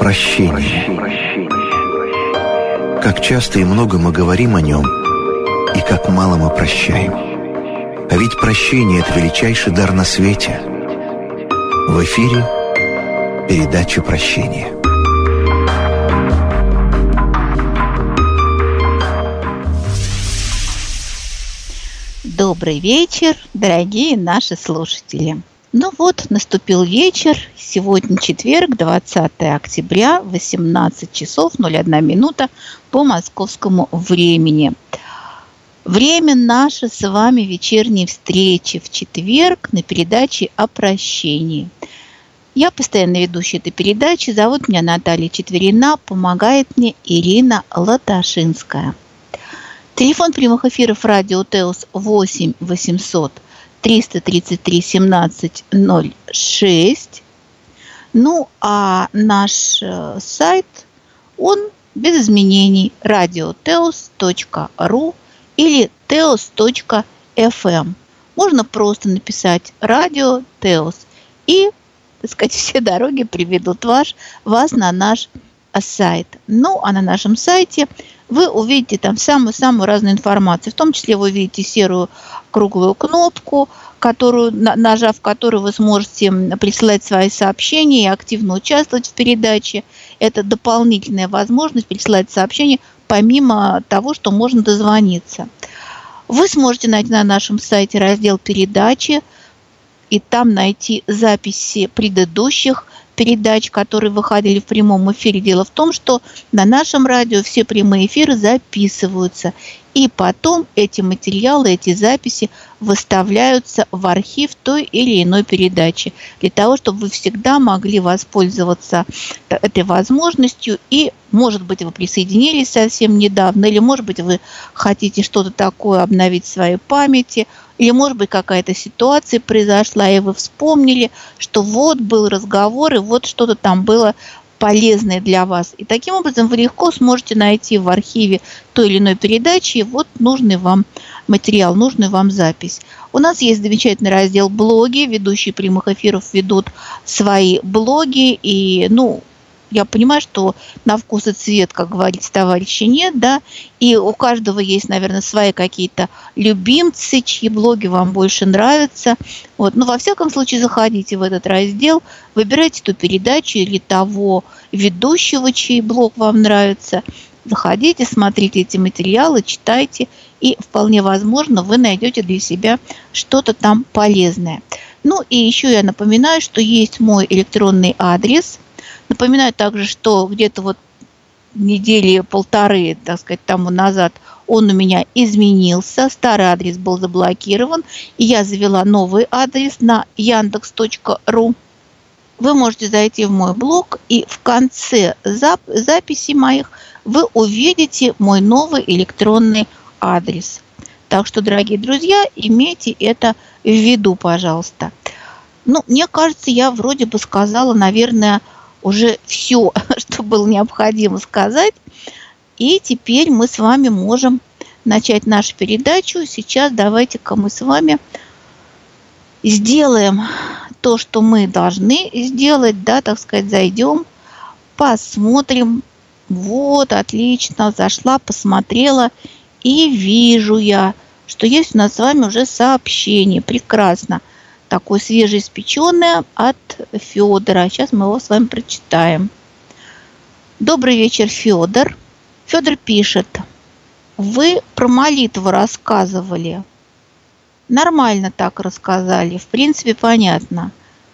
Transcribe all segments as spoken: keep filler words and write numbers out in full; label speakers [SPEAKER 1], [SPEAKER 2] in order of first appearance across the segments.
[SPEAKER 1] Прощение. Как часто и много мы говорим о нем, и как мало мы прощаем. А ведь прощение – это величайший дар на свете. В эфире передача «Прощение».
[SPEAKER 2] Добрый вечер, дорогие наши слушатели. Ну вот, наступил вечер. Сегодня четверг, двадцатое октября, восемнадцать часов ноль одна минута по московскому времени. Время нашей с вами вечерней встречи в четверг на передаче о прощении. Я постоянно ведущая этой передачи. Зовут меня Наталья Четверина. Помогает мне Ирина Латашинская. Телефон прямых эфиров радио ТЭОС восемь восемьсот триста тридцать три семнадцать ноль шесть. Ну, а наш э, сайт, он без изменений. радио теос точка ру или теос точка эф эм. Можно просто написать «Радио ТЭОС», и, так сказать, все дороги приведут ваш, вас на наш сайт. Ну, а на нашем сайте вы увидите там самую-самую разную информацию. В том числе вы увидите серую круглую кнопку, которую, нажав которую вы сможете присылать свои сообщения и активно участвовать в передаче. Это дополнительная возможность присылать сообщения, помимо того, что можно дозвониться. Вы сможете найти на нашем сайте раздел «Передачи» и там найти записи предыдущих передач, которые выходили в прямом эфире. Дело в том, что на нашем радио все прямые эфиры записываются, и потом эти материалы, эти записи выставляются в архив той или иной передачи, для того, чтобы вы всегда могли воспользоваться этой возможностью. И, может быть, вы присоединились совсем недавно, или, может быть, вы хотите что-то такое обновить в своей памяти, или, может быть, какая-то ситуация произошла, и вы вспомнили, что вот был разговор, и вот что-то там было полезное для вас. И таким образом вы легко сможете найти в архиве той или иной передачи вот нужный вам материал, нужную вам запись. У нас есть замечательный раздел «Блоги». Ведущие прямых эфиров ведут свои блоги. И, ну, я понимаю, что на вкус и цвет, как говорится, товарища нет, да, и у каждого есть, наверное, свои какие-то любимцы, чьи блоги вам больше нравятся. Вот. Но во всяком случае заходите в этот раздел, выбирайте ту передачу или того ведущего, чей блог вам нравится. Заходите, смотрите эти материалы, читайте, и вполне возможно вы найдете для себя что-то там полезное. Ну и еще я напоминаю, что есть мой электронный адрес. Напоминаю также, что где-то вот недели полторы, так сказать, тому назад он у меня изменился. Старый адрес был заблокирован, и я завела новый адрес на яндекс точка ру. Вы можете зайти в мой блог, и в конце зап- записи моих вы увидите мой новый электронный адрес. Так что, дорогие друзья, имейте это в виду, пожалуйста. Ну, мне кажется, я вроде бы сказала, наверное, уже все, что было необходимо сказать. И теперь мы с вами можем начать нашу передачу. Сейчас давайте-ка мы с вами сделаем то, что мы должны сделать, да, так сказать, зайдем, посмотрим. Вот, отлично, зашла, посмотрела, и вижу я, что есть у нас с вами уже сообщение. Прекрасно. Такое свежеиспеченное от Федора. Сейчас мы его с вами прочитаем. Добрый вечер, Федор. Федор пишет: вы про молитву рассказывали. Нормально так рассказали. В принципе, понятно.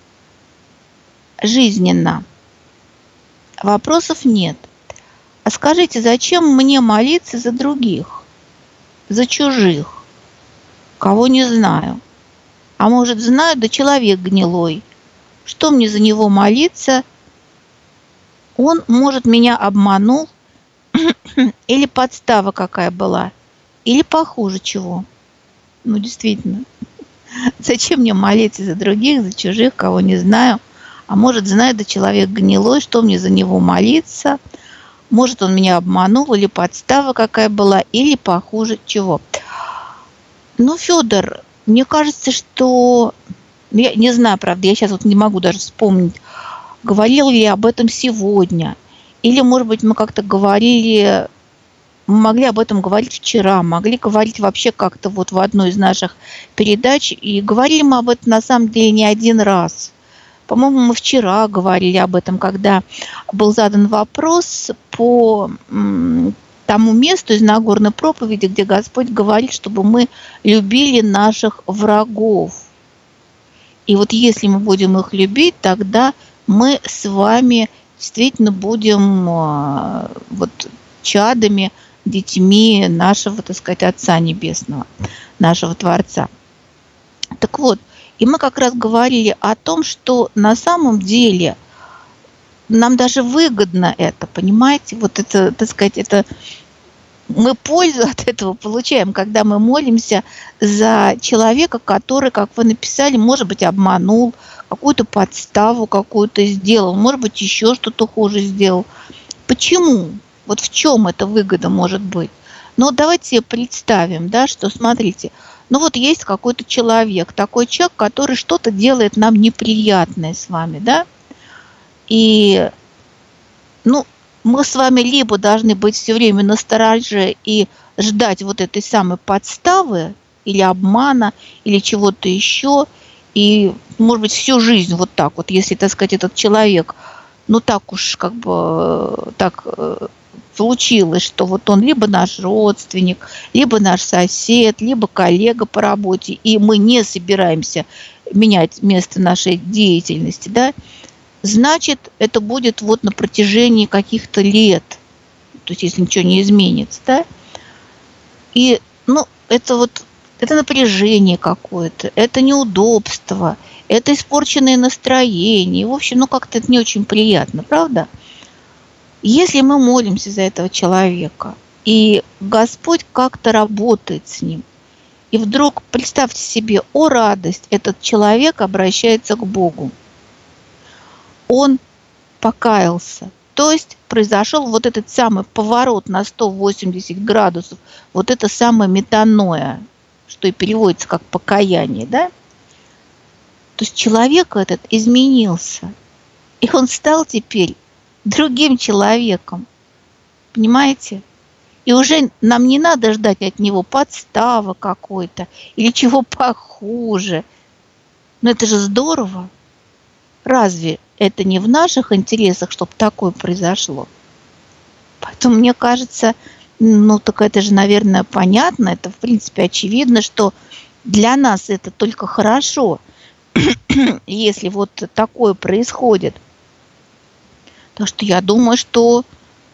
[SPEAKER 2] Жизненно. Вопросов нет. А скажите, зачем мне молиться за других? За чужих? Кого не знаю. А может, знаю, да человек гнилой. Что мне за него молиться? Он, может, меня обманул, или подстава какая была, или похуже чего. Ну, действительно. Зачем мне молиться за других, за чужих, кого не знаю? А может, знаю, да человек гнилой, что мне за него молиться? Может, он меня обманул, или подстава какая была, или похуже чего. Ну, Федор, мне кажется, что... Я не знаю, правда, я сейчас вот не могу даже вспомнить, говорил ли я об этом сегодня, Или, может быть, мы как-то говорили, мы могли об этом говорить вчера, могли говорить вообще как-то вот в одной из наших передач, и говорили мы об этом на самом деле не один раз. По-моему, мы вчера говорили об этом, когда был задан вопрос по м, тому месту из Нагорной проповеди, где Господь говорит, чтобы мы любили наших врагов. И вот если мы будем их любить, тогда мы с вами действительно будем э, вот, чадами, детьми нашего, так сказать, Отца Небесного, нашего Творца. Так вот, и мы как раз говорили о том, что на самом деле нам даже выгодно это, понимаете? Вот это, так сказать, это мы пользу от этого получаем, когда мы молимся за человека, который, как вы написали, может быть, обманул, какую-то подставу какую-то сделал, может быть, еще что-то хуже сделал. Почему? Вот в чем эта выгода может быть? Ну, давайте себе представим, да, что, смотрите, ну вот есть какой-то человек, такой человек, который что-то делает нам неприятное с вами, да, и, ну, мы с вами либо должны быть все время настороже и ждать вот этой самой подставы или обмана, или чего-то еще, и, может быть, всю жизнь вот так вот, если, так сказать, этот человек, ну, так уж как бы так получилось, что вот он либо наш родственник, либо наш сосед, либо коллега по работе, и мы не собираемся менять место нашей деятельности, да, значит, это будет вот на протяжении каких-то лет, то есть если ничего не изменится, да, и, ну, это вот, это напряжение какое-то, это неудобство, это испорченное настроение, в общем, ну, как-то это не очень приятно, правда? Если мы молимся за этого человека, и Господь как-то работает с ним, и вдруг, представьте себе, о радость, этот человек обращается к Богу. Он покаялся. То есть произошел вот этот самый поворот на сто восемьдесят градусов, вот это самое метаноя, что и переводится как покаяние, да? То есть человек этот изменился, и он стал теперь другим человеком. Понимаете? И уже нам не надо ждать от него подставы какой-то или чего похуже. Но это же здорово. Разве это не в наших интересах, чтобы такое произошло? Поэтому мне кажется, ну так это же, наверное, понятно, это в принципе очевидно, что для нас это только хорошо, если вот такое происходит. Так что я думаю, что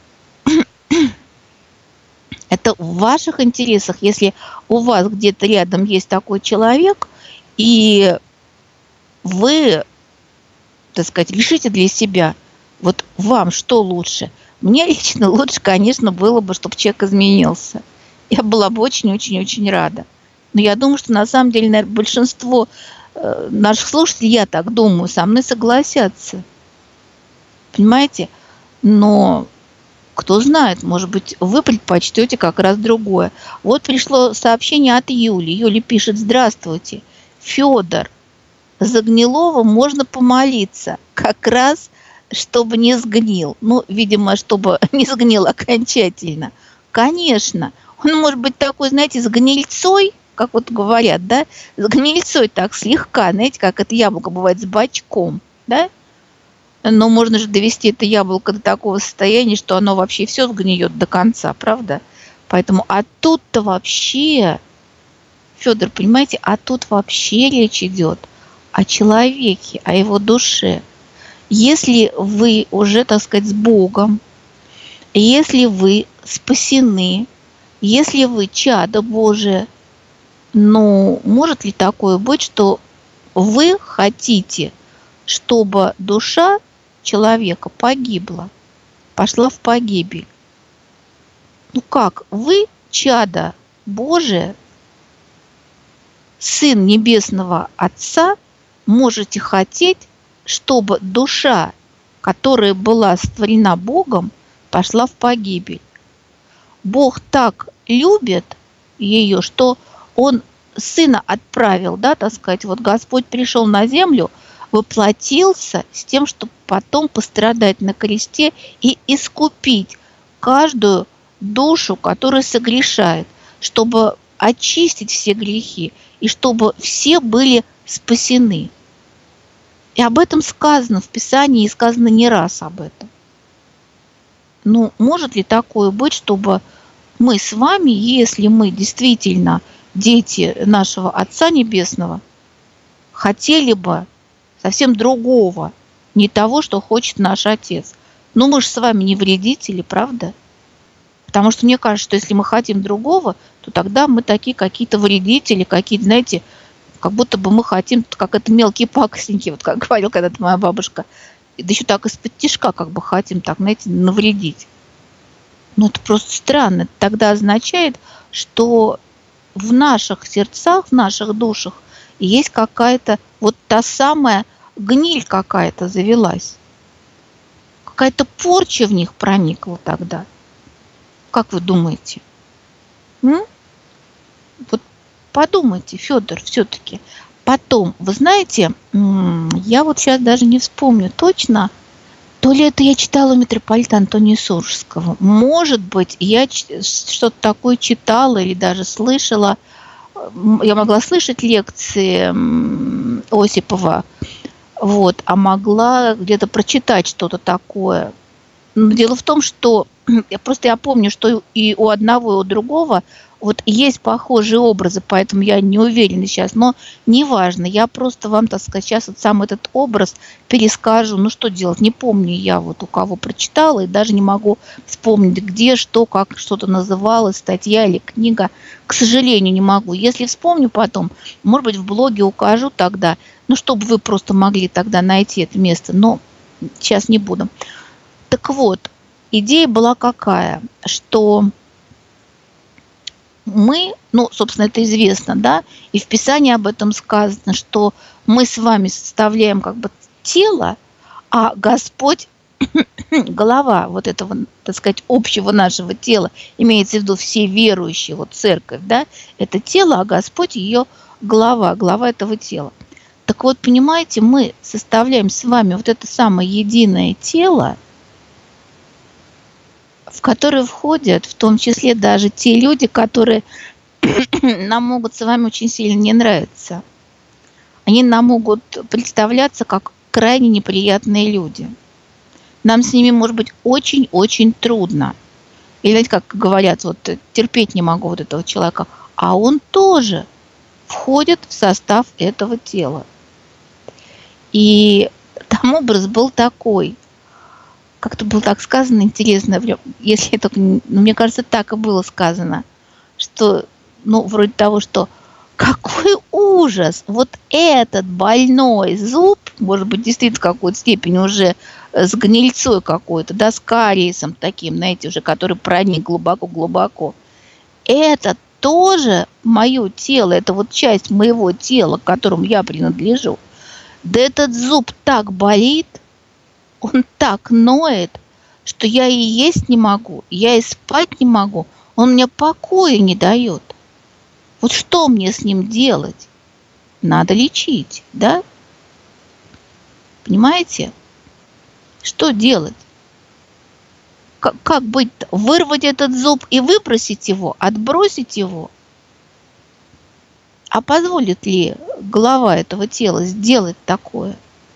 [SPEAKER 2] это в ваших интересах, если у вас где-то рядом есть такой человек, и вы, так сказать, решите для себя, вот вам что лучше. Мне лично лучше, конечно, было бы, чтобы человек изменился. Я была бы очень-очень-очень рада. Но я думаю, что на самом деле, наверное, большинство э, наших слушателей, я так думаю, со мной согласятся. Понимаете? Но кто знает, может быть, вы предпочтете как раз другое. Вот пришло сообщение от Юли. Юля пишет: здравствуйте, Федор, за Гнилова можно помолиться, как раз чтобы не сгнил. Ну, видимо, чтобы не сгнил окончательно. Конечно. Он может быть такой, знаете, с гнильцой, как вот говорят, да, с гнильцой так слегка, знаете, как это яблоко бывает с бочком, да? Но можно же довести это яблоко до такого состояния, что оно вообще все сгниет до конца, правда? Поэтому, а тут-то вообще, Федор, понимаете, а тут вообще речь идет о человеке, о его душе. Если вы уже, так сказать, с Богом, если вы спасены, если вы чадо Божие, ну, может ли такое быть, что вы хотите, чтобы душа человека погибла, пошла в погибель? Ну как? Вы, чадо Божие, Сын Небесного Отца, можете хотеть, чтобы душа, которая была сотворена Богом, пошла в погибель. Бог так любит ее, что Он Сына отправил, да, так сказать, вот Господь пришел на землю воплотился с тем, чтобы потом пострадать на кресте и искупить каждую душу, которая согрешает, чтобы очистить все грехи и чтобы все были спасены. И об этом сказано в Писании, и сказано не раз об этом. Ну, может ли такое быть, чтобы мы с вами, если мы действительно дети нашего Отца Небесного, хотели бы совсем другого, не того, что хочет наш Отец? Но мы же с вами не вредители, правда? Потому что мне кажется, что если мы хотим другого, то тогда мы такие какие-то вредители, какие-то, знаете, как будто бы мы хотим, как это мелкие пакостники, вот как говорила когда-то моя бабушка, да еще так из-под тишка как бы хотим, так, знаете, навредить. Но это просто странно. Это тогда означает, что в наших сердцах, в наших душах есть какая-то вот та самая гниль какая-то завелась. Какая-то порча в них проникла тогда. Как вы думаете? М? Вот подумайте, Федор, все-таки. Потом, вы знаете, я вот сейчас даже не вспомню точно, то ли это я читала у митрополита Антония Суржского. Может быть, я что-то такое читала или даже слышала. Я могла слышать лекции Осипова, вот, а могла где-то прочитать что-то такое. Но дело в том, что я просто я помню, что и у одного, и у другого вот есть похожие образы, поэтому я не уверена сейчас, но неважно, я просто вам, так сказать, сейчас вот сам этот образ перескажу, ну что делать, не помню я вот у кого прочитала, и даже не могу вспомнить, где, что, как что-то называлось, статья или книга, к сожалению, не могу. Если вспомню потом, может быть, в блоге укажу тогда, ну, чтобы вы просто могли тогда найти это место, но сейчас не буду. Так вот, идея была какая, что мы, ну, собственно, это известно, да, и в Писании об этом сказано, что мы с вами составляем как бы тело, а Господь голова вот этого, так сказать, общего нашего тела, имеется в виду все верующие, вот церковь, да, это тело, а Господь ее голова, глава этого тела. Так вот, понимаете, мы составляем с вами вот это самое единое тело, в которые входят в том числе даже те люди, которые нам могут с вами очень сильно не нравиться. Они нам могут представляться как крайне неприятные люди. Нам с ними может быть очень-очень трудно. Или, знаете, как говорят, вот терпеть не могу вот этого человека. А он тоже входит в состав этого тела. И там образ был такой. Как-то было так сказано, интересно, если это, ну, мне кажется, так и было сказано, что, ну, вроде того, что какой ужас, вот этот больной зуб, может быть, действительно в какой-то степени уже с гнильцой какой-то, да, с кариесом таким, знаете, уже, который проник глубоко-глубоко, это тоже мое тело, это вот часть моего тела, к которому я принадлежу. Да этот зуб так болит, он так ноет, что я и есть не могу, я и спать не могу. Он мне покоя не дает. Вот что мне с ним делать? Надо лечить, да? Понимаете? Что делать? Как, как быть? Вырвать этот зуб и выбросить его, отбросить его? А позволит ли голова этого тела сделать такое?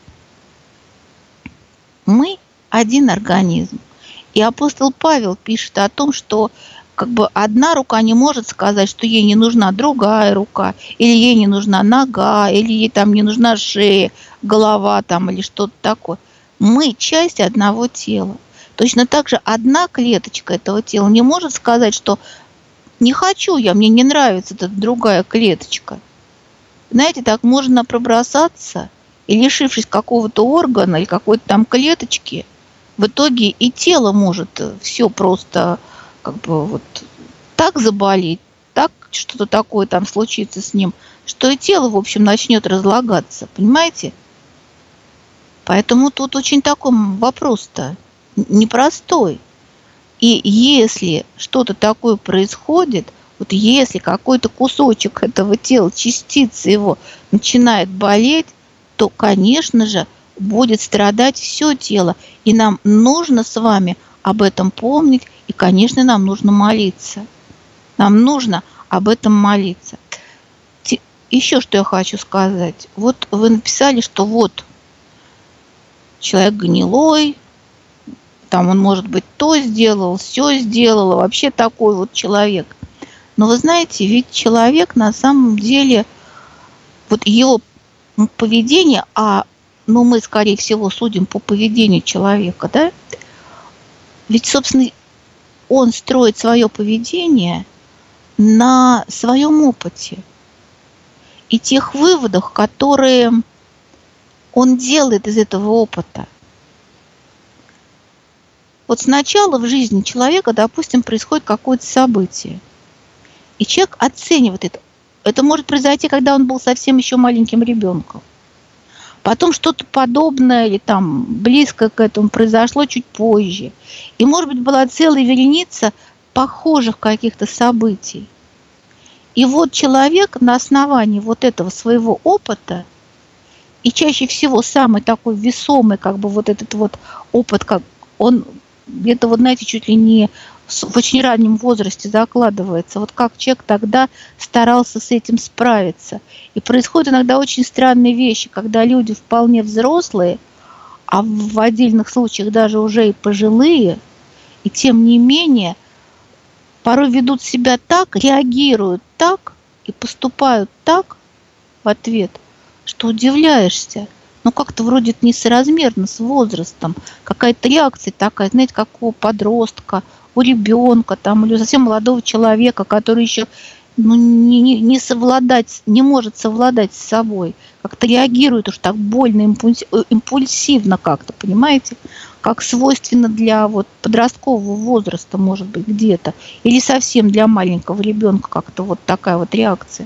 [SPEAKER 2] Мы один организм. И апостол Павел пишет о том, что как бы одна рука не может сказать, что ей не нужна другая рука, или ей не нужна нога, или ей там не нужна шея, голова там или что-то такое. Мы часть одного тела. Точно так же одна клеточка этого тела не может сказать, что не хочу я, мне не нравится эта другая клеточка. Знаете, так можно пробросаться, и лишившись какого-то органа или какой-то там клеточки, в итоге и тело может все просто как бы вот так заболеть, так что-то такое там случится с ним, что и тело, в общем, начнет разлагаться, понимаете? Поэтому тут очень такой вопрос-то непростой. И если что-то такое происходит, вот если какой-то кусочек этого тела, частица его начинает болеть, то, конечно же, будет страдать все тело. И нам нужно с вами об этом помнить, и, конечно, нам нужно молиться. Нам нужно об этом молиться. Еще что я хочу сказать. Вот вы написали, что вот человек гнилой, там он, может быть, то сделал, все сделал, вообще такой вот человек. Но вы знаете, ведь человек на самом деле, вот его поведение, а ну, мы, скорее всего, судим по поведению человека, да? Ведь, собственно, он строит свое поведение на своем опыте и тех выводах, которые он делает из этого опыта. Вот сначала в жизни человека, допустим, происходит какое-то событие, и человек оценивает это. Это может произойти, когда он был совсем еще маленьким ребенком. Потом что-то подобное или там близко к этому произошло чуть позже. И, может быть, была целая вереница похожих каких-то событий. И вот человек на основании вот этого своего опыта, и чаще всего самый такой весомый, как бы вот этот вот опыт, как он где-то, вот знаете, чуть ли не в очень раннем возрасте закладывается. Вот как человек тогда старался с этим справиться. И происходят иногда очень странные вещи, когда люди вполне взрослые, а в отдельных случаях даже уже и пожилые, и тем не менее порой ведут себя так, реагируют так и поступают так в ответ, что удивляешься. Ну, как-то вроде это несоразмерно с возрастом. Какая-то реакция такая, знаете, как у подростка, у ребенка там, или у совсем молодого человека, который еще ну, не, не, не совладать, не может совладать с собой. Как-то реагирует уж так больно, импульсивно как-то, понимаете? Как свойственно для вот подросткового возраста, может быть, где-то. Или совсем для маленького ребенка как-то вот такая вот реакция.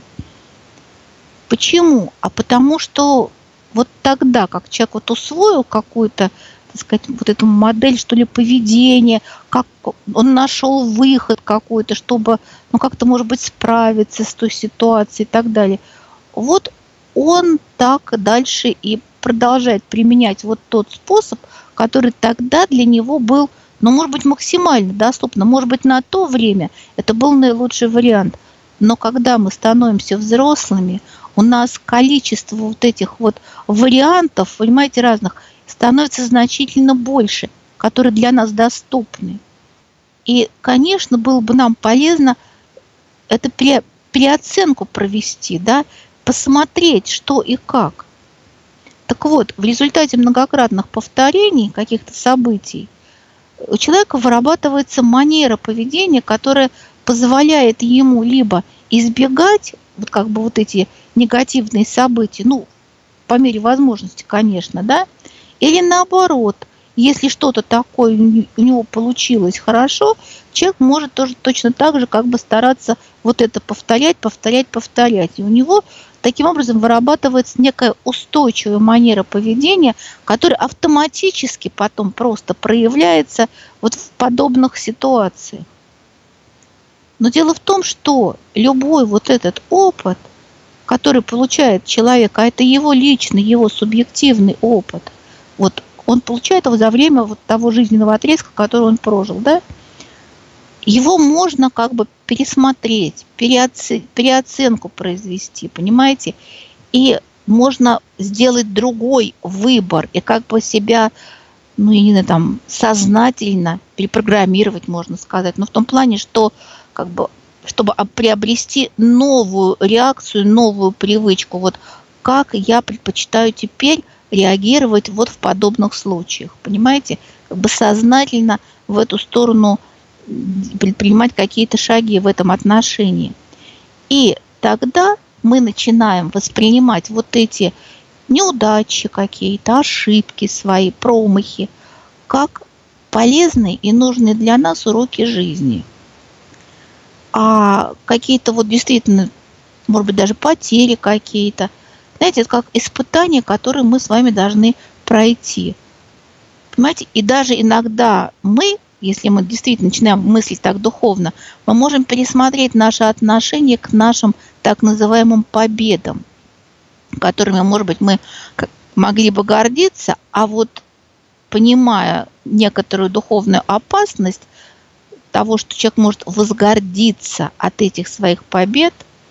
[SPEAKER 2] Почему? А потому что вот тогда, как человек вот усвоил какую-то, так сказать, вот эту модель, что ли, поведения, как он нашел выход какой-то, чтобы, ну, как-то, может быть, справиться с той ситуацией и так далее. Вот он так дальше и продолжает применять вот тот способ, который тогда для него был, ну, может быть, максимально доступен. Может быть, на то время это был наилучший вариант. Но когда мы становимся взрослыми, у нас количество вот этих вот вариантов, понимаете, разных, становится значительно больше, которые для нас доступны. И, конечно, было бы нам полезно это пере, переоценку провести, да, посмотреть, что и как. Так вот, в результате многократных повторений каких-то событий у человека вырабатывается манера поведения, которая позволяет ему либо избегать вот как бы вот эти негативные события, ну, по мере возможности, конечно, да, или наоборот, если что-то такое у него получилось хорошо, человек может тоже точно так же как бы стараться вот это повторять, повторять, повторять. И у него таким образом вырабатывается некая устойчивая манера поведения, которая автоматически потом просто проявляется вот в подобных ситуациях. Но дело в том, что любой вот этот опыт, который получает человек, а это его личный, его субъективный опыт, вот он получает его за время вот того жизненного отрезка, который он прожил, да, его можно как бы пересмотреть, переоце- переоценку произвести, понимаете, и можно сделать другой выбор, и как бы себя, ну, я не знаю, там, сознательно перепрограммировать, можно сказать, но в том плане, что как бы, чтобы приобрести новую реакцию, новую привычку, вот как я предпочитаю теперь реагировать вот в подобных случаях, понимаете, как бы сознательно в эту сторону предпринимать какие-то шаги в этом отношении. И тогда мы начинаем воспринимать вот эти неудачи какие-то, ошибки свои, промахи, как полезные и нужные для нас уроки жизни. А какие-то вот действительно, может быть, даже потери какие-то, знаете, это как испытания, которые мы с вами должны пройти. Понимаете, и даже иногда мы, если мы действительно начинаем мыслить так духовно, мы можем пересмотреть наше отношение к нашим так называемым победам, которыми, может быть, мы могли бы гордиться, а вот понимая некоторую духовную опасность того, что человек может возгордиться от этих своих побед,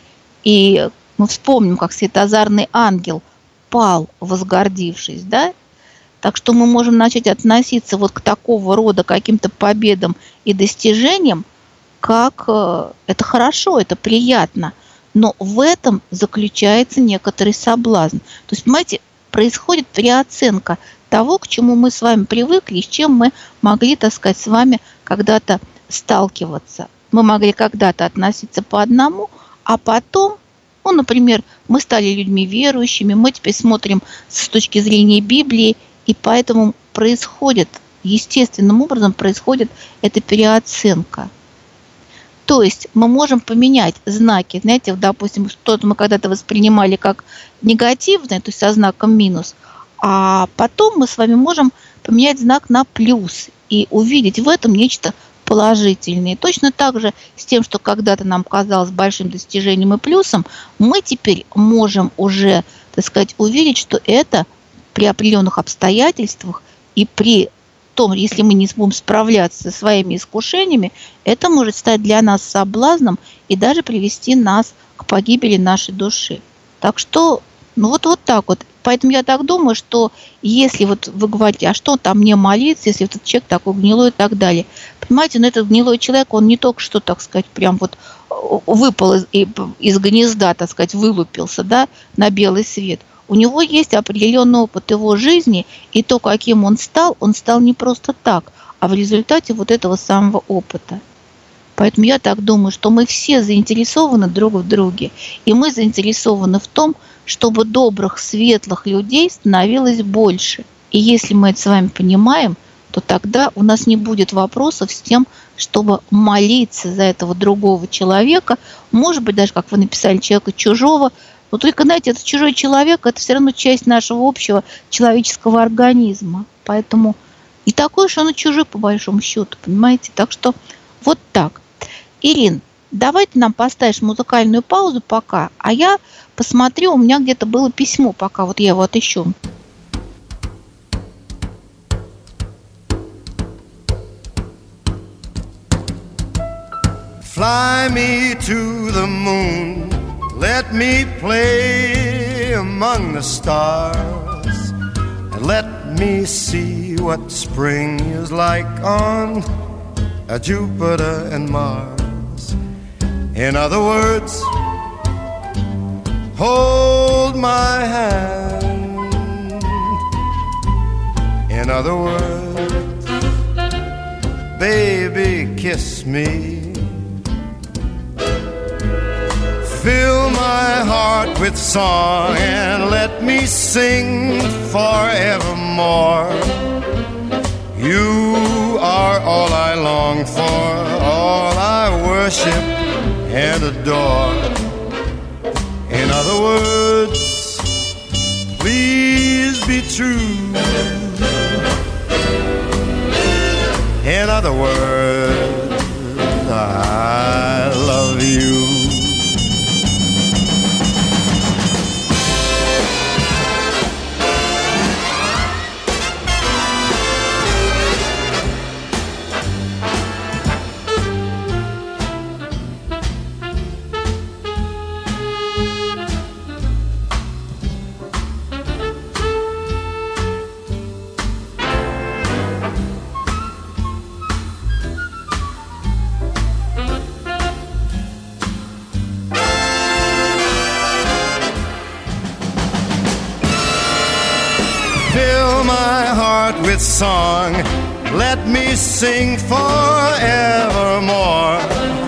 [SPEAKER 2] и мы вспомним, как светозарный ангел пал, возгордившись, да? Так что мы можем начать относиться вот к такого рода каким-то победам и достижениям, как э, это хорошо, это приятно, но в этом заключается некоторый соблазн. То есть, понимаете, происходит переоценка того, к чему мы с вами привыкли, и с чем мы могли, так сказать, с вами когда-то сталкиваться. Мы могли когда-то относиться по одному, а потом, ну, например, мы стали людьми верующими, мы теперь смотрим с точки зрения Библии, и поэтому происходит, естественным образом происходит эта переоценка. То есть мы можем поменять знаки, знаете, допустим, что-то мы когда-то воспринимали как негативное, то есть со знаком минус, а потом мы с вами можем поменять знак на плюс и увидеть в этом нечто положительное. И точно так же с тем, что когда-то нам казалось большим достижением и плюсом, мы теперь можем уже, так сказать, увидеть, что это при определенных обстоятельствах и при том, если мы не будем справляться со своими искушениями, это может стать для нас соблазном и даже привести нас к погибели нашей души. Так что, ну вот, вот так вот. Поэтому я так думаю, что если вот вы говорите, а что там мне молиться, если этот человек такой гнилой и так далее. Понимаете, но этот гнилой человек, он не только что, так сказать, прям вот выпал из, из гнезда, так сказать, вылупился, да, на белый свет. У него есть определенный опыт его жизни, и то, каким он стал, он стал не просто так, а в результате вот этого самого опыта. Поэтому я так думаю, что мы все заинтересованы друг в друге, и мы заинтересованы в том, чтобы добрых, светлых людей становилось больше. И если мы это с вами понимаем, то тогда у нас не будет вопросов с тем, чтобы молиться за этого другого человека, может быть, даже, как вы написали, человека чужого. Но только, знаете, этот чужой человек – это все равно часть нашего общего человеческого организма. Поэтому и такой же он и чужой, по большому счету, понимаете? Так что вот так. Ирин, давайте нам поставишь музыкальную паузу пока, а я посмотрю, у меня где-то было письмо, пока вот я его отыщу.
[SPEAKER 3] Fly me to the moon, let me play among the stars, and let me see what spring is like on a Jupiter and Mars. In other words, hold my hand. In other words, baby, kiss me. Fill my heart with song and let me sing forevermore. You are all I long for, all I worship and adore. In other words, please be true. In other words, I love you. With song, let me sing forevermore.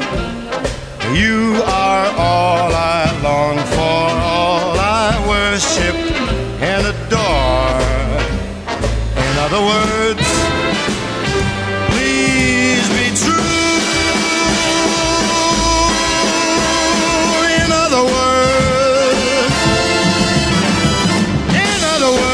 [SPEAKER 3] You are all I long for, all I worship and adore. In other words, please be true. In other words, in other words,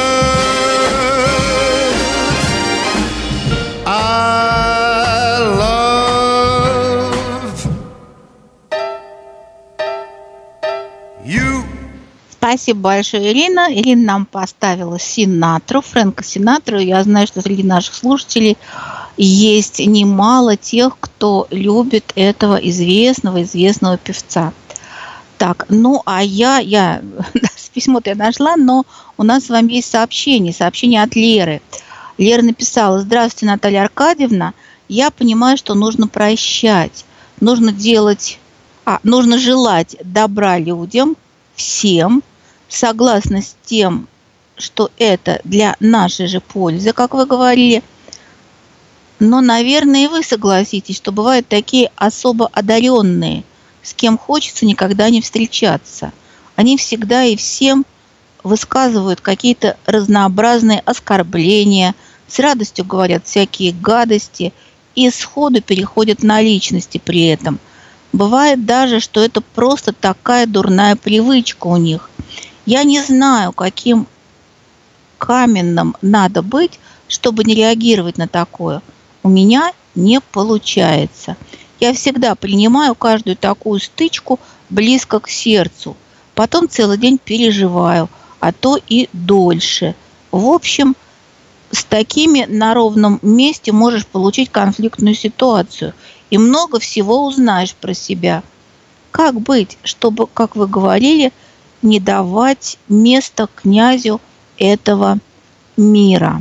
[SPEAKER 2] Спасибо большое, Ирина. Ирина нам поставила Синатру, Фрэнка Синатру. Я знаю, что среди наших слушателей есть немало тех, кто любит этого известного, известного певца. Так, ну а я, я письмо-то я нашла, но у нас с вами есть сообщение, сообщение от Леры. Лера написала: здравствуйте, Наталья Аркадьевна, я понимаю, что нужно прощать, нужно делать, а, нужно желать добра людям, всем, согласна с тем, что это для нашей же пользы, как вы говорили. Но, наверное, и вы согласитесь, что бывают такие особо одаренные, с кем хочется никогда не встречаться. Они всегда и всем высказывают какие-то разнообразные оскорбления, с радостью говорят всякие гадости и сходу переходят на личности при этом. Бывает даже, что это просто такая дурная привычка у них. Я не знаю, каким каменным надо быть, чтобы не реагировать на такое. У меня не получается. Я всегда принимаю каждую такую стычку близко к сердцу. Потом целый день переживаю, а то и дольше. В общем, с такими на ровном месте можешь получить конфликтную ситуацию. И много всего узнаешь про себя. Как быть, чтобы, как вы говорили, не давать место князю этого мира?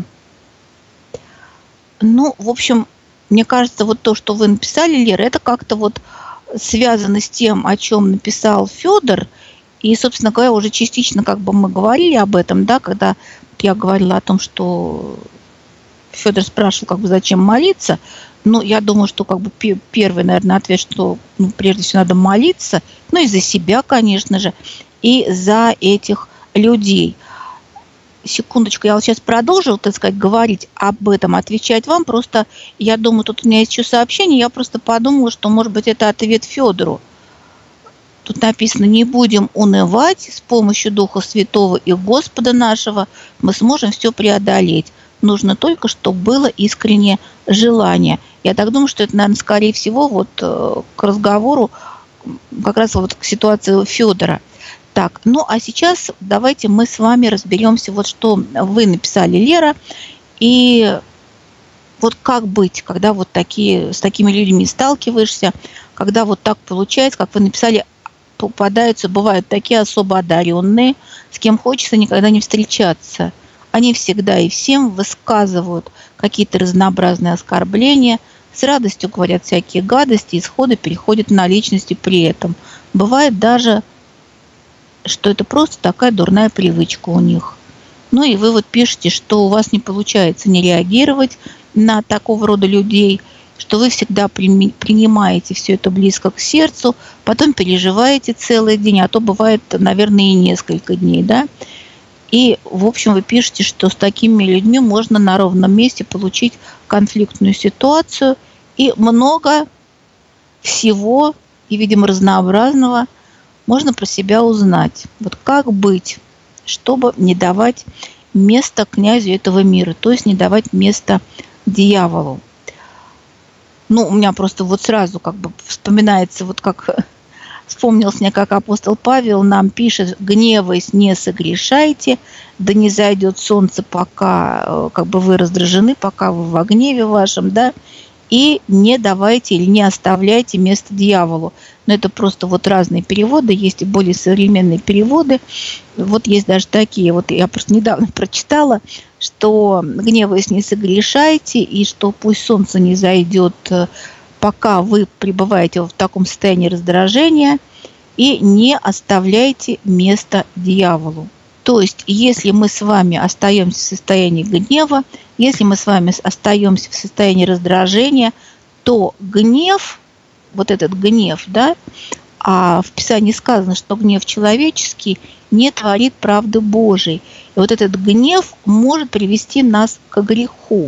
[SPEAKER 2] Ну, в общем, мне кажется, вот то, что вы написали, Лера, это как-то вот связано с тем, о чем написал Федор. И, собственно говоря, уже частично как бы мы говорили об этом, да, когда я говорила о том, что Федор спрашивал, как бы, зачем молиться. Ну, я думаю, что как бы первый, наверное, ответ, что ну, прежде всего надо молиться, ну и за себя, конечно же, и за этих людей. Секундочку, я вот сейчас продолжу, так сказать, говорить об этом, отвечать вам. Просто, я думаю, тут у меня есть еще сообщение, я просто подумала, что, может быть, это ответ Федору. Тут написано: не будем унывать, с помощью Духа Святого и Господа нашего мы сможем все преодолеть. Нужно только, чтобы было искреннее желание. Я так думаю, что это, наверное, скорее всего, вот к разговору, как раз вот к ситуации Федора. Так, ну а сейчас давайте мы с вами разберемся, вот что вы написали, Лера, и вот как быть, когда вот такие, с такими людьми сталкиваешься, когда вот так получается, как вы написали, попадаются, бывают такие особо одаренные, с кем хочется никогда не встречаться. Они всегда и всем высказывают какие-то разнообразные оскорбления, с радостью говорят всякие гадости и сходу переходят на личности при этом. Бывает даже, что это просто такая дурная привычка у них. Ну и вы вот пишете, что у вас не получается не реагировать на такого рода людей, что вы всегда принимаете все это близко к сердцу, потом переживаете целый день, а то бывает, наверное, и несколько дней, да. И, в общем, вы пишете, что с такими людьми можно на ровном месте получить конфликтную ситуацию и много всего, и, видимо, разнообразного можно про себя узнать. Вот как быть, чтобы не давать место князю этого мира, то есть не давать место дьяволу. Ну, у меня просто вот сразу как бы вспоминается, вот как вспомнилось мне, как апостол Павел нам пишет: гневаясь, не согрешайте, да не зайдет солнце, пока как бы вы раздражены, пока вы во гневе вашем, да, и не давайте или не оставляйте место дьяволу. Но это просто вот разные переводы, есть и более современные переводы. Вот есть даже такие, вот я просто недавно прочитала, что гневаясь, не согрешайте, и что пусть солнце не зайдет, пока вы пребываете в таком состоянии раздражения, и не оставляйте место дьяволу. То есть, если мы с вами остаемся в состоянии гнева, если мы с вами остаемся в состоянии раздражения, то гнев, вот этот гнев, да, а в Писании сказано, что гнев человеческий не творит правды Божией. И вот этот гнев может привести нас к греху.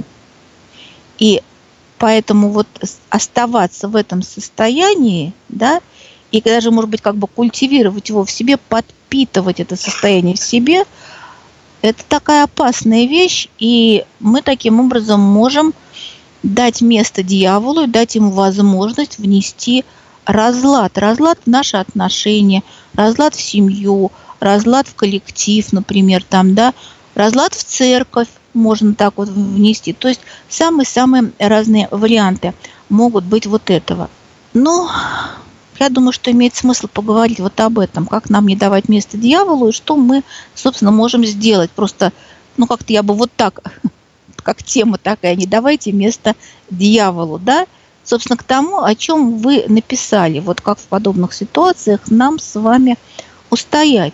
[SPEAKER 2] И поэтому вот оставаться в этом состоянии, да, и даже, может быть, как бы культивировать его в себе, подпитывать это состояние в себе, это такая опасная вещь, и мы таким образом можем дать место дьяволу и дать ему возможность внести разлад. Разлад в наши отношения, разлад в семью, разлад в коллектив, например, там, да, разлад в церковь можно так вот внести. То есть самые-самые разные варианты могут быть вот этого. Но я думаю, что имеет смысл поговорить вот об этом, как нам не давать место дьяволу и что мы, собственно, можем сделать. Просто, ну, как-то я бы вот так, как тема такая, не давайте место дьяволу, да? Собственно, к тому, о чем вы написали, вот как в подобных ситуациях нам с вами устоять.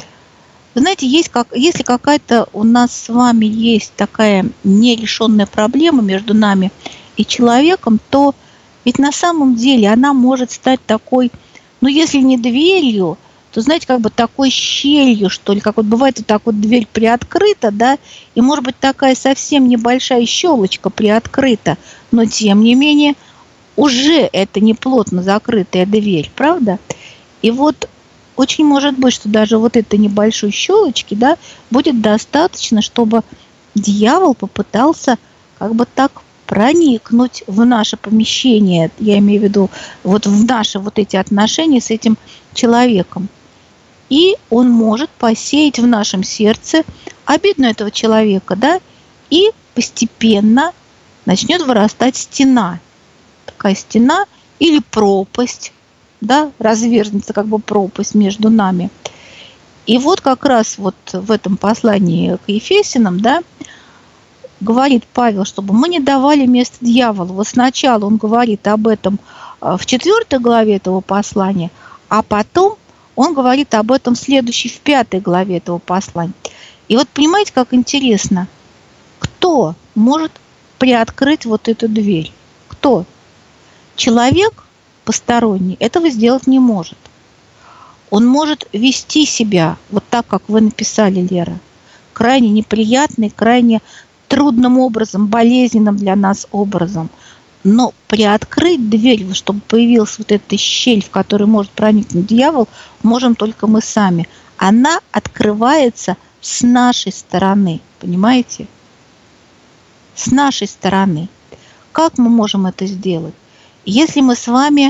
[SPEAKER 2] Вы знаете, есть как, если какая-то у нас с вами есть такая нерешенная проблема между нами и человеком, то ведь на самом деле она может стать такой, ну, если не дверью, то, знаете, как бы такой щелью, что ли, как вот бывает вот так вот дверь приоткрыта, да, и может быть такая совсем небольшая щелочка приоткрыта, но тем не менее уже это не плотно закрытая дверь, правда? И вот очень может быть, что даже вот этой небольшой щелочки, да, будет достаточно, чтобы дьявол попытался как бы так проникнуть в наше помещение, я имею в виду вот в наши вот эти отношения с этим человеком. И он может посеять в нашем сердце обиду на этого человека, да, и постепенно начнет вырастать стена. Такая стена или пропасть, да, развернется как бы пропасть между нами. И вот как раз вот в этом послании к Ефесянам, да, говорит Павел, чтобы мы не давали место дьяволу. Вот сначала он говорит об этом в четвёртой главе этого послания, а потом он говорит об этом в следующей, в пятой главе этого послания. И вот понимаете, как интересно, кто может приоткрыть вот эту дверь? Кто? Человек посторонний этого сделать не может. Он может вести себя вот так, как вы написали, Лера, крайне неприятный, крайне трудным образом, болезненным для нас образом. Но приоткрыть дверь, чтобы появилась вот эта щель, в которую может проникнуть дьявол, можем только мы сами. Она открывается с нашей стороны, понимаете? С нашей стороны. Как мы можем это сделать? Если мы с вами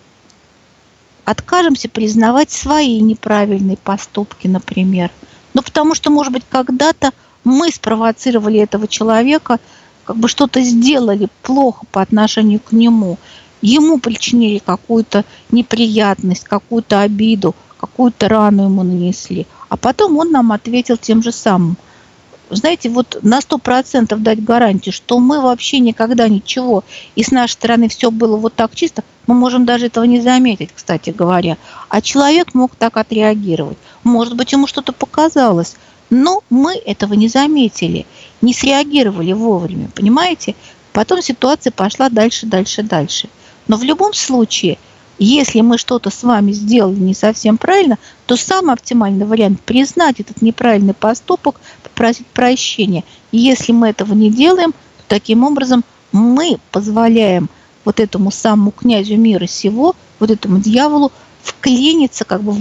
[SPEAKER 2] откажемся признавать свои неправильные поступки, например, ну потому что, может быть, когда-то мы спровоцировали этого человека, как бы что-то сделали плохо по отношению к нему, ему причинили какую-то неприятность, какую-то обиду, какую-то рану ему нанесли, а потом он нам ответил тем же самым. Знаете, вот на сто процентов дать гарантию, что мы вообще никогда ничего, и с нашей стороны все было вот так чисто, мы можем даже этого не заметить, кстати говоря. А человек мог так отреагировать. Может быть, ему что-то показалось, но мы этого не заметили, не среагировали вовремя, понимаете? Потом ситуация пошла дальше, дальше, дальше. Но в любом случае, если мы что-то с вами сделали не совсем правильно, то самый оптимальный вариант – признать этот неправильный поступок, попросить прощения. И если мы этого не делаем, то таким образом мы позволяем вот этому самому князю мира сего, вот этому дьяволу, вклиниться, как бы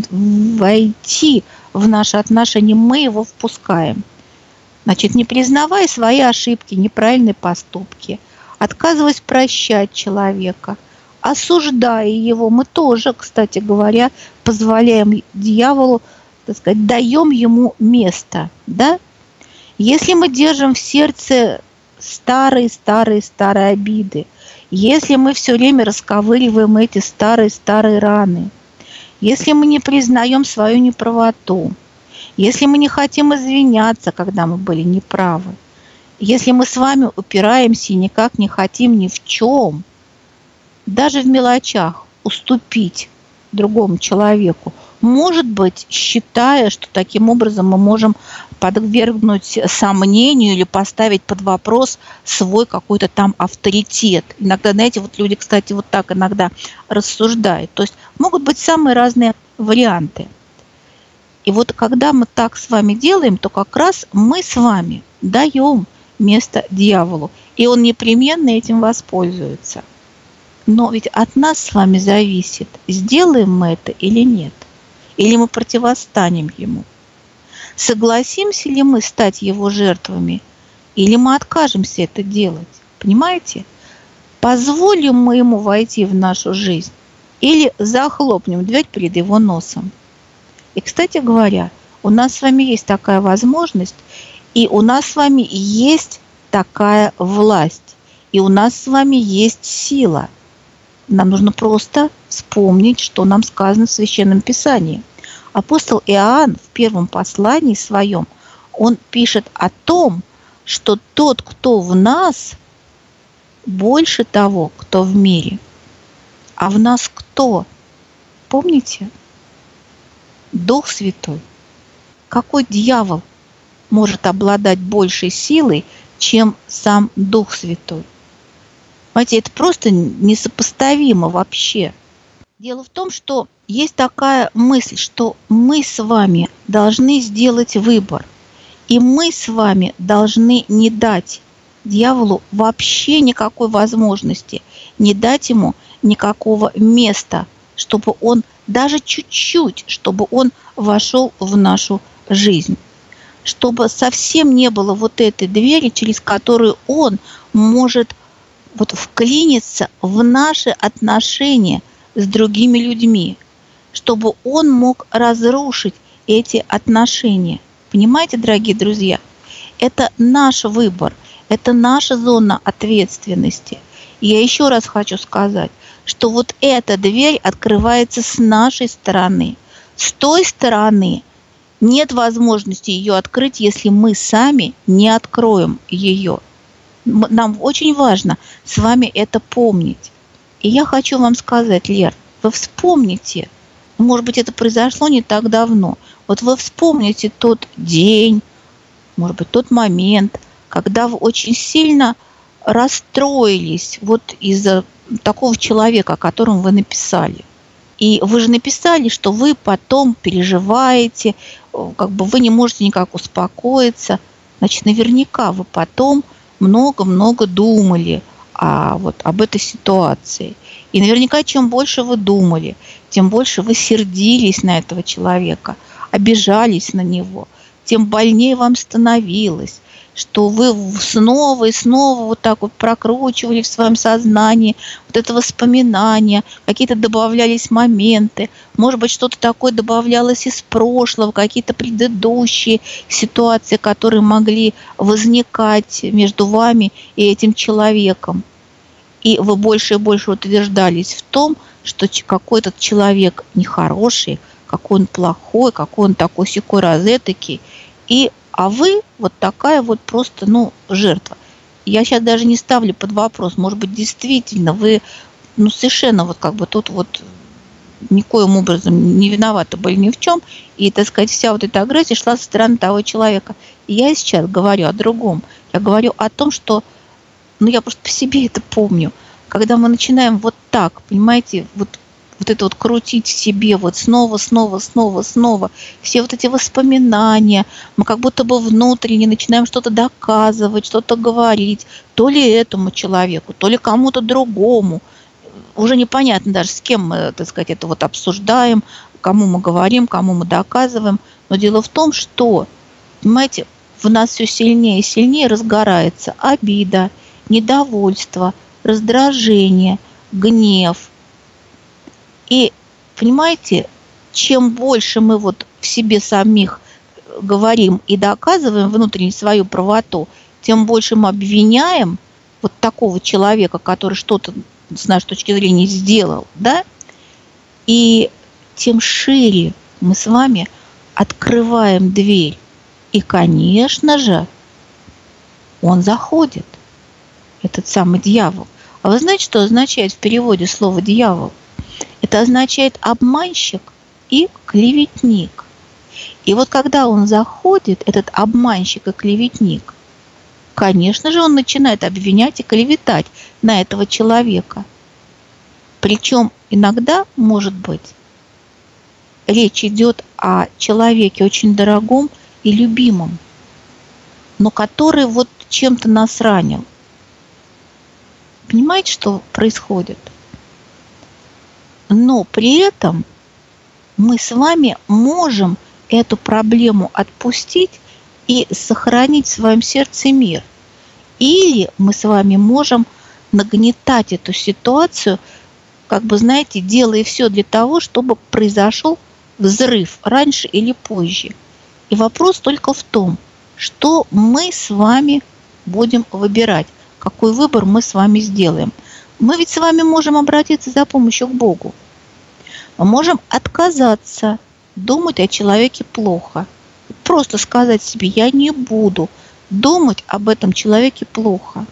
[SPEAKER 2] войти в наши отношения, мы его впускаем. Значит, не признавая свои ошибки, неправильные поступки, отказываясь прощать человека, осуждая его, мы тоже, кстати говоря, позволяем дьяволу, так сказать, даем ему место, да? Если мы держим в сердце старые-старые-старые обиды, если мы все время расковыриваем эти старые-старые раны, если мы не признаем свою неправоту, если мы не хотим извиняться, когда мы были неправы, если мы с вами упираемся и никак не хотим ни в чем, даже в мелочах уступить другому человеку, может быть, считая, что таким образом мы можем подвергнуть сомнению или поставить под вопрос свой какой-то там авторитет. Иногда, знаете, вот люди, кстати, вот так иногда рассуждают. То есть могут быть самые разные варианты. И вот когда мы так с вами делаем, то как раз мы с вами даем место дьяволу, и он непременно этим воспользуется. Но ведь от нас с вами зависит, сделаем мы это или нет. Или мы противостанем ему. Согласимся ли мы стать его жертвами, или мы откажемся это делать? Понимаете? Позволим мы ему войти в нашу жизнь, или захлопнем дверь перед его носом. И, кстати говоря, у нас с вами есть такая возможность, и у нас с вами есть такая власть, и у нас с вами есть сила. Нам нужно просто вспомнить, что нам сказано в Священном Писании. Апостол Иоанн в первом послании своем, он пишет о том, что тот, кто в нас, больше того, кто в мире. А в нас кто? Помните? Дух Святой. Какой дьявол может обладать большей силой, чем сам Дух Святой? Понимаете, это просто несопоставимо вообще. Дело в том, что есть такая мысль, что мы с вами должны сделать выбор. И мы с вами должны не дать дьяволу вообще никакой возможности, не дать ему никакого места, чтобы он даже чуть-чуть, чтобы он вошел в нашу жизнь. Чтобы совсем не было вот этой двери, через которую он может вот вклиниться в наши отношения с другими людьми, чтобы он мог разрушить эти отношения. Понимаете, дорогие друзья, это наш выбор, это наша зона ответственности. И я еще раз хочу сказать, что вот эта дверь открывается с нашей стороны. С той стороны нет возможности ее открыть, если мы сами не откроем ее. Нам очень важно с вами это помнить. И я хочу вам сказать, Лер, вы вспомните, может быть, это произошло не так давно, вот вы вспомните тот день, может быть, тот момент, когда вы очень сильно расстроились вот из-за такого человека, о котором вы написали. И вы же написали, что вы потом переживаете, как бы вы не можете никак успокоиться. Значит, наверняка вы потом много-много думали о, вот, об этой ситуации. И наверняка, чем больше вы думали, тем больше вы сердились на этого человека, обижались на него, тем больнее вам становилось, что вы снова и снова вот так вот прокручивали в своем сознании вот это воспоминание, какие-то добавлялись моменты, может быть, что-то такое добавлялось из прошлого, какие-то предыдущие ситуации, которые могли возникать между вами и этим человеком. И вы больше и больше утверждались в том, что какой-то человек нехороший, какой он плохой, какой он такой-сякой розетокий, и а вы вот такая вот просто, ну, жертва. Я сейчас даже не ставлю под вопрос, может быть, действительно вы, ну, совершенно вот как бы тут вот никоим образом не виноваты были ни в чем, и, так сказать, вся вот эта агрессия шла со стороны того человека. И я сейчас говорю о другом. Я говорю о том, что, ну, я просто по себе это помню, когда мы начинаем вот так, понимаете, вот вот это вот крутить в себе вот снова, снова, снова, снова, все вот эти воспоминания, мы как будто бы внутренне начинаем что-то доказывать, что-то говорить, то ли этому человеку, то ли кому-то другому. Уже непонятно даже, с кем мы, так сказать, это вот обсуждаем, кому мы говорим, кому мы доказываем. Но дело в том, что, понимаете, в нас все сильнее и сильнее разгорается обида, недовольство, раздражение, гнев. И, понимаете, чем больше мы вот в себе самих говорим и доказываем внутренне свою правоту, тем больше мы обвиняем вот такого человека, который что-то с нашей точки зрения сделал, да? И тем шире мы с вами открываем дверь. И, конечно же, он заходит, этот самый дьявол. А вы знаете, что означает в переводе слово «дьявол»? Это означает обманщик и клеветник. И вот когда он заходит, этот обманщик и клеветник, конечно же, он начинает обвинять и клеветать на этого человека. Причем иногда, может быть, речь идет о человеке очень дорогом и любимом, но который вот чем-то нас ранил. Понимаете, что происходит? Но при этом мы с вами можем эту проблему отпустить и сохранить в своем сердце мир. Или мы с вами можем нагнетать эту ситуацию, как бы, знаете, делая все для того, чтобы произошел взрыв раньше или позже. И вопрос только в том, что мы с вами будем выбирать, какой выбор мы с вами сделаем. Мы ведь с вами можем обратиться за помощью к Богу. Мы можем отказаться думать о человеке плохо. Просто сказать себе: я не буду думать об этом человеке плохо.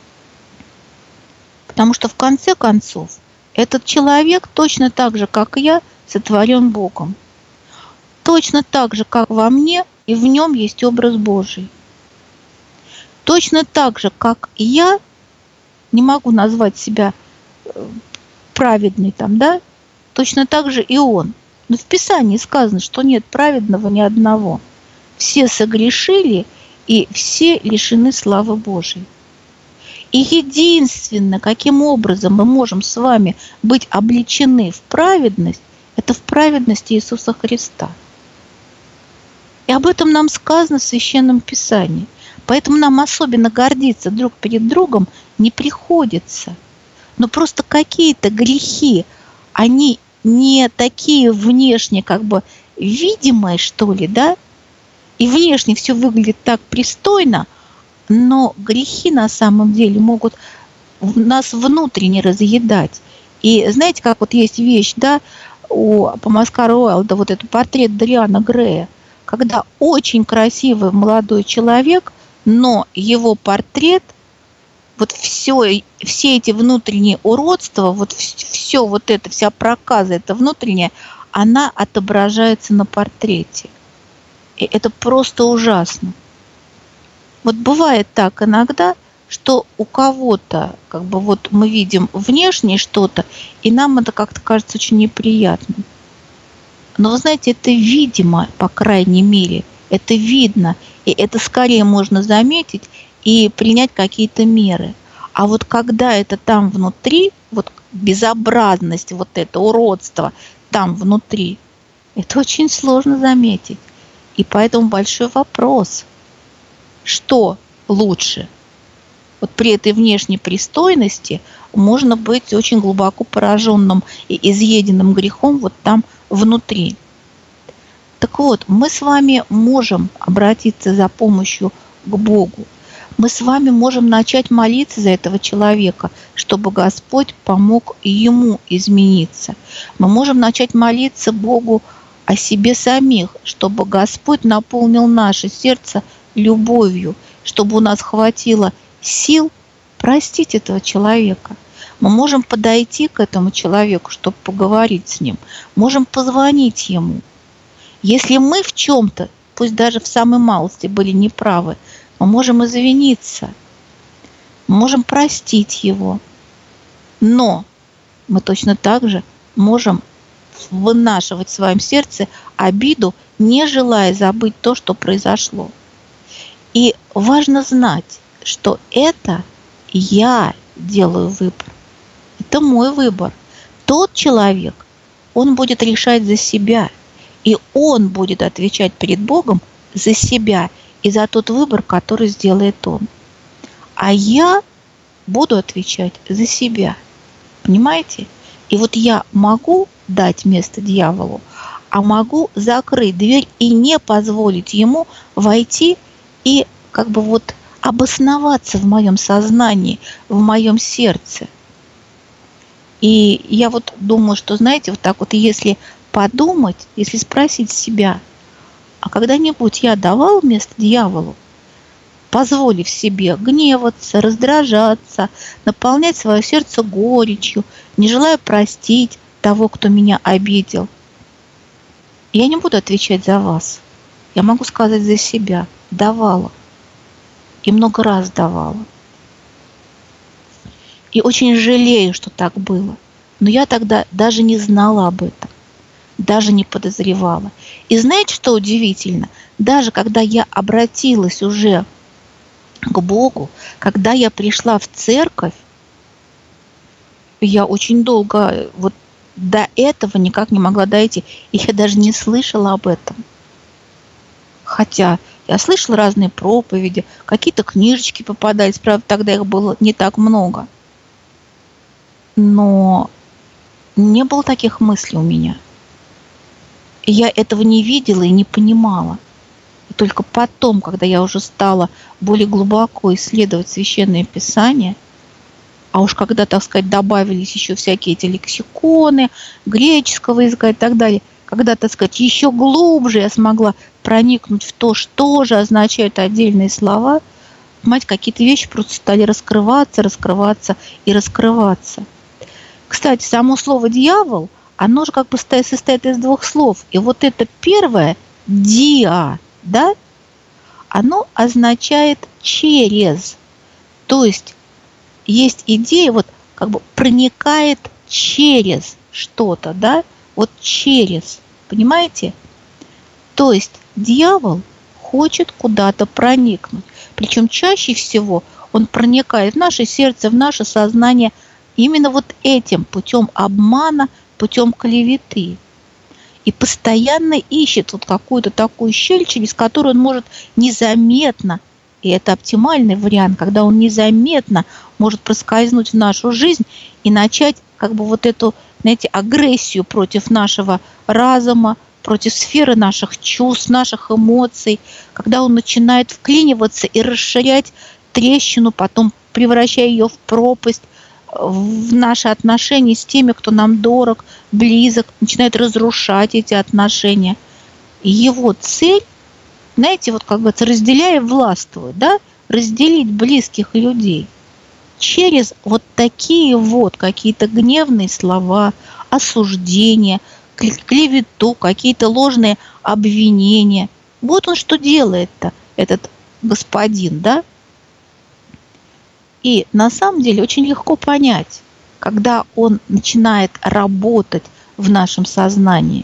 [SPEAKER 2] Потому что в конце концов этот человек точно так же, как и я, сотворен Богом. Точно так же, как во мне, и в нем есть образ Божий. Точно так же, как и я, не могу назвать себя праведной там, да? Точно так же и он. Но в Писании сказано, что нет праведного ни одного. Все согрешили, и все лишены славы Божией. И единственное, каким образом мы можем с вами быть облечены в праведность, это в праведности Иисуса Христа. И об этом нам сказано в Священном Писании. Поэтому нам особенно гордиться друг перед другом не приходится. Но просто какие-то грехи, они не такие внешне как бы видимые, что ли, да? И внешне все выглядит так пристойно, но грехи на самом деле могут нас внутренне разъедать. И знаете, как вот есть вещь, да, у Помаскара Уайлда, вот этот портрет Дориана Грея, когда очень красивый молодой человек, но его портрет, вот все, все эти внутренние уродства, вот все вот это, вся проказа, это внутренняя, она отображается на портрете. И это просто ужасно. Вот бывает так иногда, что у кого-то, как бы вот мы видим внешне что-то, и нам это как-то кажется очень неприятным. Но вы знаете, это видимо, по крайней мере, это видно, и это скорее можно заметить и принять какие-то меры. А вот когда это там внутри, вот безобразность, вот это уродство там внутри, это очень сложно заметить. И поэтому большой вопрос, что лучше? Вот при этой внешней пристойности можно быть очень глубоко пораженным и изъеденным грехом вот там внутри. Так вот, мы с вами можем обратиться за помощью к Богу. Мы с вами можем начать молиться за этого человека, чтобы Господь помог ему измениться. Мы можем начать молиться Богу о себе самих, чтобы Господь наполнил наше сердце любовью, чтобы у нас хватило сил простить этого человека. Мы можем подойти к этому человеку, чтобы поговорить с ним. Можем позвонить ему. Если мы в чем-то, пусть даже в самой малости, были неправы, мы можем извиниться, мы можем простить его. Но мы точно так же можем вынашивать в своем сердце обиду, не желая забыть то, что произошло. И важно знать, что это я делаю выбор. Это мой выбор. Тот человек, он будет решать за себя. И он будет отвечать перед Богом за себя и за тот выбор, который сделает он. А я буду отвечать за себя. Понимаете? И вот я могу дать место дьяволу, а могу закрыть дверь и не позволить ему войти и как бы вот обосноваться в моем сознании, в моем сердце. И я вот думаю, что, знаете, вот так вот, если подумать, если спросить себя, а когда-нибудь я давал место дьяволу, позволив себе гневаться, раздражаться, наполнять свое сердце горечью, не желая простить того, кто меня обидел? Я не буду отвечать за вас. Я могу сказать за себя. Давала. И много раз давала. И очень жалею, что так было. Но я тогда даже не знала об этом. Даже не подозревала. И знаете, что удивительно? Даже когда я обратилась уже к Богу, когда я пришла в церковь, я очень долго вот до этого никак не могла дойти. И я даже не слышала об этом. Хотя я слышала разные проповеди, какие-то книжечки попадались, правда, тогда их было не так много. Но не было таких мыслей у меня. И я этого не видела и не понимала. И только потом, когда я уже стала более глубоко исследовать Священное Писание, а уж когда, так сказать, добавились еще всякие эти лексиконы греческого языка и так далее, когда, так сказать, еще глубже я смогла проникнуть в то, что же означают отдельные слова, понимаете, какие-то вещи просто стали раскрываться, раскрываться и раскрываться. Кстати, само слово «дьявол», оно же как бы состоит из двух слов. И вот это первое «диа», да, оно означает «через». То есть есть идея, вот как бы проникает через что-то, да, вот через, понимаете? То есть дьявол хочет куда-то проникнуть. Причем чаще всего он проникает в наше сердце, в наше сознание именно вот этим путем обмана, путем клеветы. И постоянно ищет вот какую-то такую щель, через которую он может незаметно, и это оптимальный вариант, когда он незаметно может проскользнуть в нашу жизнь и начать как бы вот эту, знаете, агрессию против нашего разума, против сферы наших чувств, наших эмоций, когда он начинает вклиниваться и расширять трещину, потом превращая ее в пропасть, в наши отношения с теми, кто нам дорог, близок, начинает разрушать эти отношения. И его цель, знаете, вот как говорится, разделяя властвует, да, разделить близких людей через вот такие вот какие-то гневные слова, осуждения, клевету, какие-то ложные обвинения. Вот он что делает-то, этот господин, да? И на самом деле очень легко понять, когда он начинает работать в нашем сознании.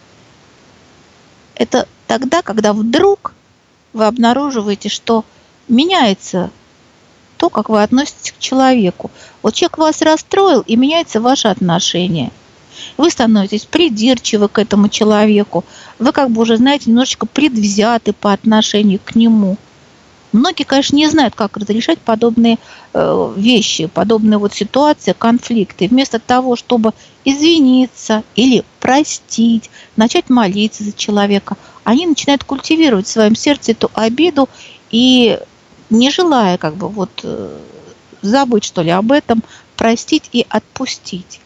[SPEAKER 2] Это тогда, когда вдруг вы обнаруживаете, что меняется то, как вы относитесь к человеку. Вот человек вас расстроил, и меняется ваше отношение. Вы становитесь придирчивы к этому человеку. Вы как бы уже, знаете, немножечко предвзяты по отношению к нему. Многие, конечно, не знают, как разрешать подобные э, вещи, подобные вот ситуации, конфликты. Вместо того, чтобы извиниться или простить, начать молиться за человека, они начинают культивировать в своем сердце эту обиду и, не желая как бы вот э, забыть, что ли, об этом, простить и отпустить.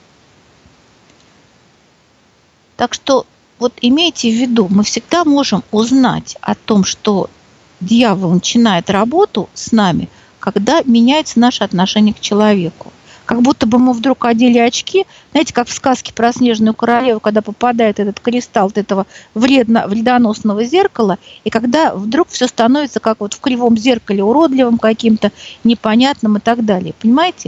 [SPEAKER 2] Так что вот имейте в виду, мы всегда можем узнать о том, что дьявол начинает работу с нами, когда меняется наше отношение к человеку. Как будто бы мы вдруг одели очки, знаете, как в сказке про Снежную королеву, когда попадает этот кристалл от этого вредно, вредоносного зеркала, и когда вдруг все становится как вот в кривом зеркале, уродливым каким-то, непонятным и так далее. Понимаете?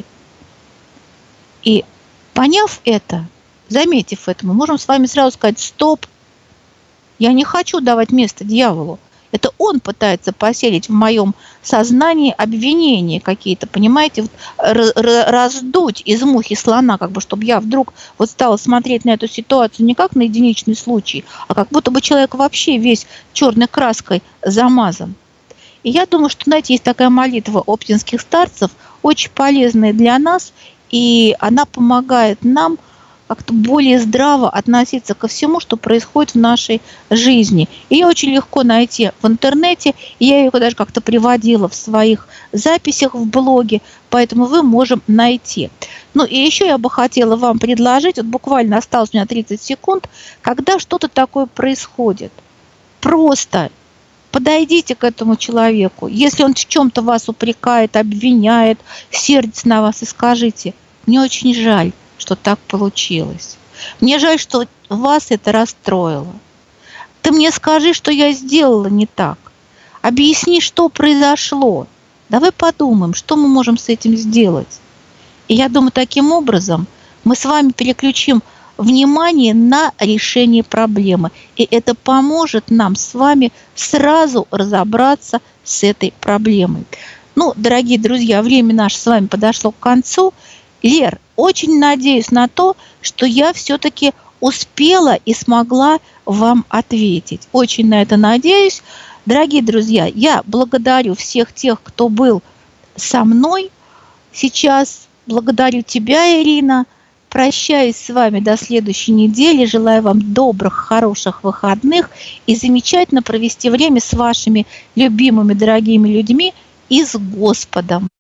[SPEAKER 2] И поняв это, заметив это, мы можем с вами сразу сказать: стоп, я не хочу давать место дьяволу. Это он пытается поселить в моем сознании обвинения какие-то, понимаете, вот, раздуть из мухи слона, как бы, чтобы я вдруг вот стала смотреть на эту ситуацию не как на единичный случай, а как будто бы человек вообще весь черной краской замазан. И я думаю, что, знаете, есть такая молитва оптинских старцев, очень полезная для нас, и она помогает нам как-то более здраво относиться ко всему, что происходит в нашей жизни. Ее очень легко найти в интернете, и я ее даже как-то приводила в своих записях в блоге, поэтому вы можем найти. Ну и еще я бы хотела вам предложить, вот буквально осталось у меня тридцать секунд, когда что-то такое происходит, просто подойдите к этому человеку, если он в чем-то вас упрекает, обвиняет, сердится на вас, и скажите: мне очень жаль, что так получилось. Мне жаль, что вас это расстроило. Ты мне скажи, что я сделала не так. Объясни, что произошло. Давай подумаем, что мы можем с этим сделать. И я думаю, таким образом мы с вами переключим внимание на решение проблемы. И это поможет нам с вами сразу разобраться с этой проблемой. Ну, дорогие друзья, время наше с вами подошло к концу. Лер, очень надеюсь на то, что я все-таки успела и смогла вам ответить. Очень на это надеюсь. Дорогие друзья, я благодарю всех тех, кто был со мной сейчас. Благодарю тебя, Ирина. Прощаюсь с вами до следующей недели. Желаю вам добрых, хороших выходных и замечательно провести время с вашими любимыми, дорогими людьми и с Господом.